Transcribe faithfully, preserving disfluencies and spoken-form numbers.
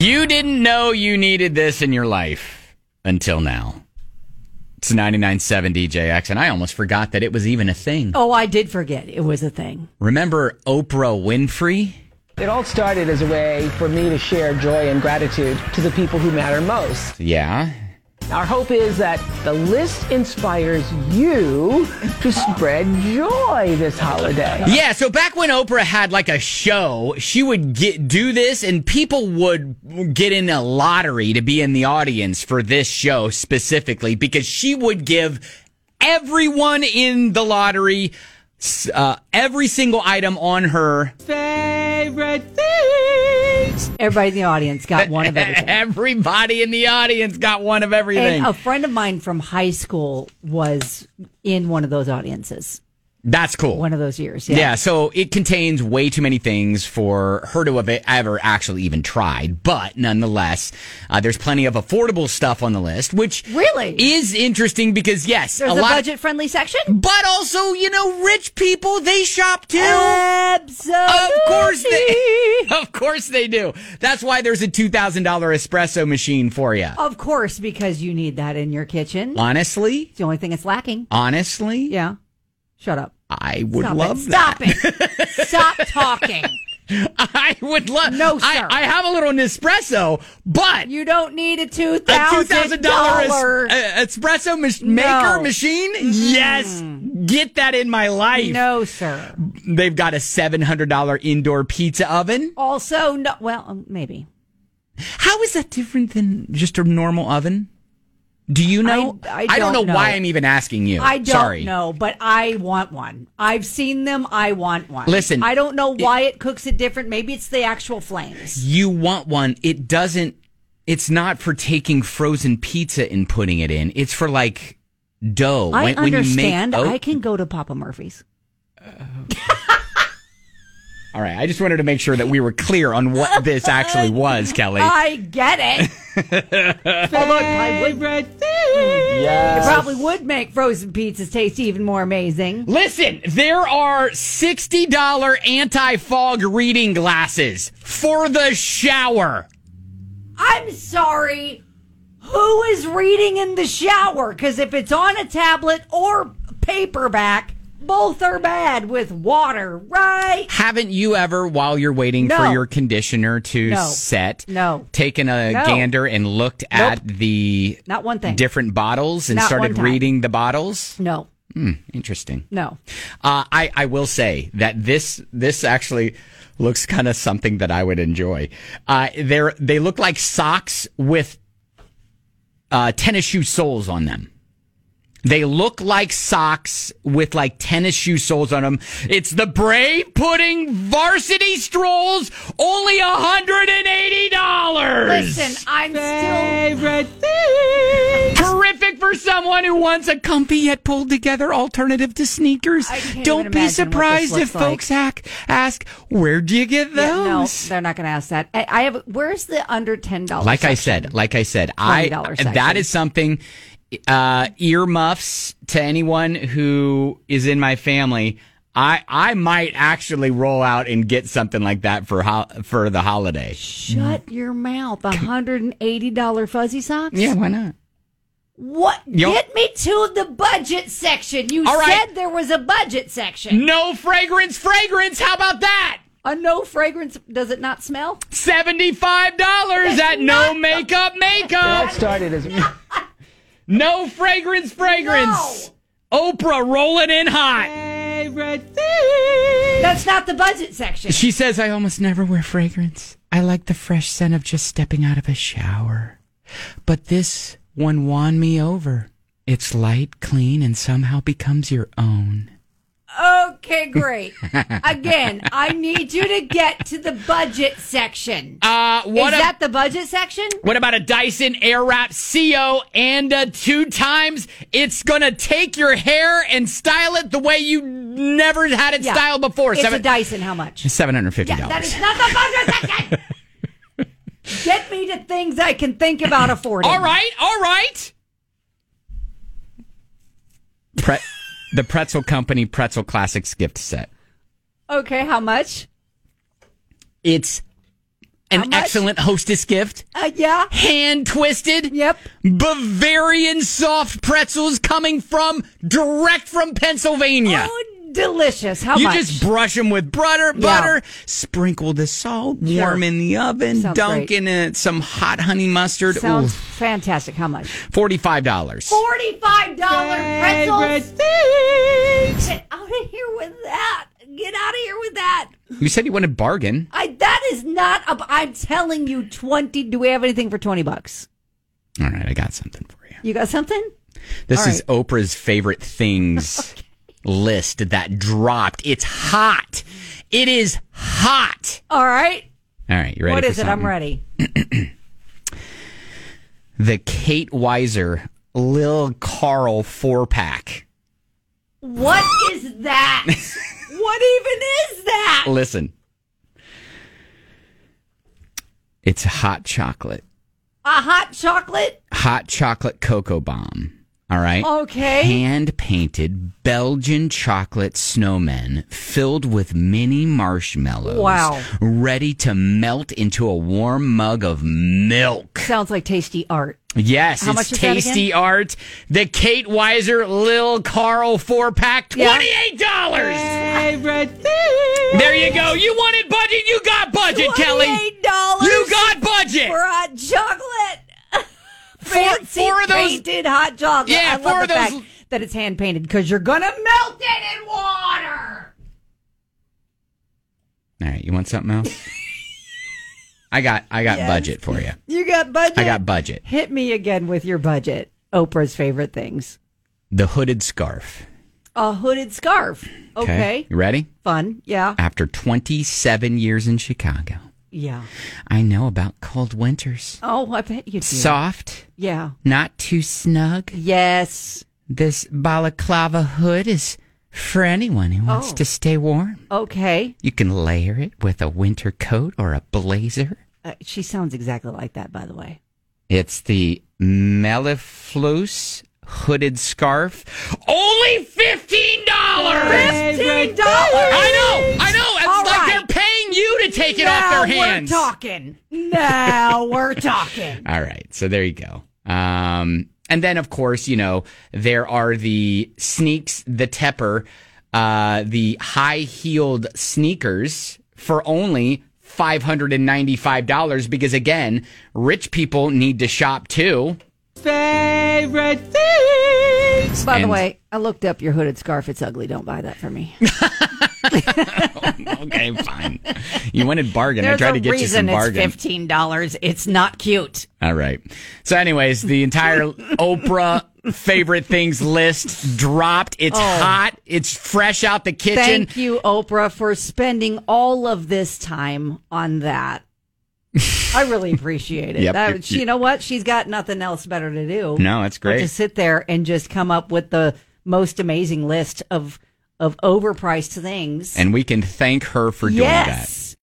You didn't know you needed this in your life until now. It's ninety-nine point seven D J X, and I almost forgot that it was even a thing. Oh, I did forget it was a thing. Remember Oprah Winfrey? It all started as a way for me to share joy and gratitude to the people who matter most. Yeah. Our hope is that the list inspires you to spread joy this holiday. Yeah, so back when Oprah had like a show, she would get do this and people would get in a lottery to be in the audience for this show specifically because she would give everyone in the lottery uh, every single item on her favorite things. Everybody in the audience got one of everything. Everybody in the audience got one of everything. And a friend of mine from high school was in one of those audiences. That's cool. One of those years, yeah. Yeah, so it contains way too many things for her to have ever actually even tried. But nonetheless, uh, there's plenty of affordable stuff on the list, which really is interesting because, yes, there's a, a lot budget-friendly section. But also, you know, rich people, they shop too. Absolutely. Of course they, of course they do. That's why there's a two thousand dollars espresso machine for you. Of course, because you need that in your kitchen. Honestly? It's the only thing it's lacking. Honestly? Yeah. Shut up. I would Stop love it. that. Stop it. Stop talking. I would love. No, sir. I, I have a little Nespresso, but you don't need a two a two thousand thousand dollar dollar espresso ma- no. maker machine. Mm-hmm. Yes, get that in my life. No, sir. They've got a seven hundred dollar indoor pizza oven. Also, no. Well, um, maybe. How is that different than just a normal oven? Do you know? I, I, I don't, don't know, know why I'm even asking you. I don't Sorry. know, but I want one. I've seen them. I want one. Listen, I don't know why it, it cooks it different. Maybe it's the actual flames. You want one. It doesn't. It's not for taking frozen pizza and putting it in. It's for like dough. I when, understand. When you make, oh, I can go to Papa Murphy's. Uh, All right, I just wanted to make sure that we were clear on what this actually was, Kelly. I get it. Although it probably would, yes. it probably would make frozen pizzas taste even more amazing. Listen, there are sixty dollars anti-fog reading glasses for the shower. I'm sorry. Who is reading in the shower? Because if it's on a tablet or paperback, both are bad with water, right? Haven't you ever, while you're waiting no. for your conditioner to no. set, no. taken a no. gander and looked nope. at the Not one thing. different bottles and Not started reading the bottles? No. Hmm, interesting. No. Uh, I, I will say that this this actually looks kind of something that I would enjoy. Uh, they're, they look like socks with uh, tennis shoe soles on them. They look like socks with like tennis shoe soles on them. It's the Bray Pudding Varsity Strolls, only one hundred eighty dollars. Listen, I'm Favorite still... things. Terrific for someone who wants a comfy yet pulled together alternative to sneakers. Don't be surprised if folks like. ask, where'd you get those? Yeah, no, they're not going to ask that. I, I have. Where's the under ten dollars Like section? I said, like I said, I section. that is something... Uh, earmuffs to anyone who is in my family. I I might actually roll out and get something like that for ho- for the holiday. Shut your mouth! one hundred eighty dollars fuzzy socks? Yeah, why not? What? You Get me to the budget section. You All right. said there was a budget section. No fragrance, fragrance. How about that? A no fragrance. Does it not smell? seventy-five dollars at No Makeup Makeup. That started as... No fragrance, fragrance. No. Oprah rolling in hot. Favorite thing. That's not the budget section. She says, I almost never wear fragrance. I like the fresh scent of just stepping out of a shower. But this one won me over. It's light, clean, and somehow becomes your own. Okay, great. Again, I need you to get to the budget section. Uh, what Is a- that the budget section? What about a Dyson Airwrap C O and uh, two times? It's going to take your hair and style it the way you never had it Yeah. styled before. It's Seven- a Dyson. How much? seven hundred fifty dollars. Yeah, that is not the budget section. Get me to things I can think about affording. All right, all right. Pre- the Pretzel Company Pretzel Classics gift set. Okay, how much? It's An How much? excellent hostess gift. Uh, yeah. Hand twisted. Yep. Bavarian soft pretzels coming from direct from Pennsylvania. Oh, delicious. How you much? just brush them with butter, butter, sprinkle the salt, Sure. warm in the oven, Sounds dunk great. in it some hot honey mustard. Sounds Ooh, fantastic. How much? forty-five dollars. forty-five dollars pretzels. Get out of here with that. Get out of here with that. You said you wanted bargain. I that is not a, I'm telling you twenty. Do we have anything for twenty bucks? All right, I got something for you. You got something? This All is Oprah's favorite things list that dropped. It's hot. It is hot. All right. All right, you ready? What for is it? I'm something? ready. The Kate Weiser Lil Carl four pack. What is that? What even is that? Listen, it's hot chocolate. A hot chocolate? Hot chocolate cocoa bomb. All right. Okay. Hand painted Belgian chocolate snowmen filled with mini marshmallows. Wow. Ready to melt into a warm mug of milk. Sounds like tasty art. Yes, How it's much is that tasty again? art. The Kate Weiser Lil Carl four pack, Yeah. twenty-eight dollars. Favorite thing. There you go. You wanted budget, you got budget, Kelly. twenty-eight dollars You got budget. for hot chocolate. Four- Fancy four of those- painted hot chocolate. Yeah, I four love of the those- fact that it's hand painted because you're gonna melt it in water. All right, you want something else? I got I got Yes. budget for you. You got budget. I got budget. Hit me again with your budget. Oprah's favorite things. The hooded scarf. A hooded scarf. Okay. You ready? Fun. Yeah. After twenty-seven years in Chicago, Yeah. I know about cold winters. Oh, I bet you do. Soft, Yeah. not too snug. Yes. This balaclava hood is for anyone who wants Oh. to stay warm. Okay. You can layer it with a winter coat or a blazer. Uh, she sounds exactly like that, by the way. It's the Mellifluous hooded scarf. Only fifteen dollars! Fifteen dollars. I know, I know. It's All like right. they're paying you to take it now off their hands. We're talking. Now we're talking. All right, so there you go. Um, and then, of course, you know, there are the sneaks, the Tepper, uh, the high-heeled sneakers for only five hundred ninety-five dollars because, again, rich people need to shop, too. Favorite things. By the And- way, I looked up your hooded scarf. It's ugly. Don't buy that for me. Okay, fine. You wanted bargain. There's I tried a to get you reason some it's bargain. fifteen dollars. It's not cute. All right. So, anyways, the entire Oprah favorite things list dropped. It's hot. It's fresh out the kitchen. Thank you, Oprah, for spending all of this time on that. I really appreciate it. Yep, That- you're- she- you know what? She's got nothing else better to do. No, that's but great. to sit there and just come up with the most amazing list of of overpriced things. And we can thank her for doing that. Yes.